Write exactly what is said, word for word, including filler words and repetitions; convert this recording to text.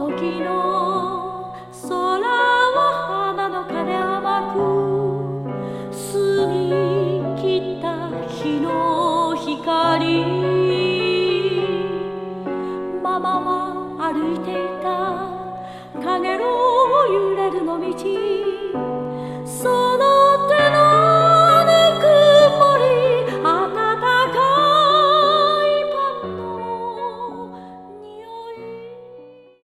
時の空は花の種甘く澄み切った日の光ママは歩いていた影の揺れるの道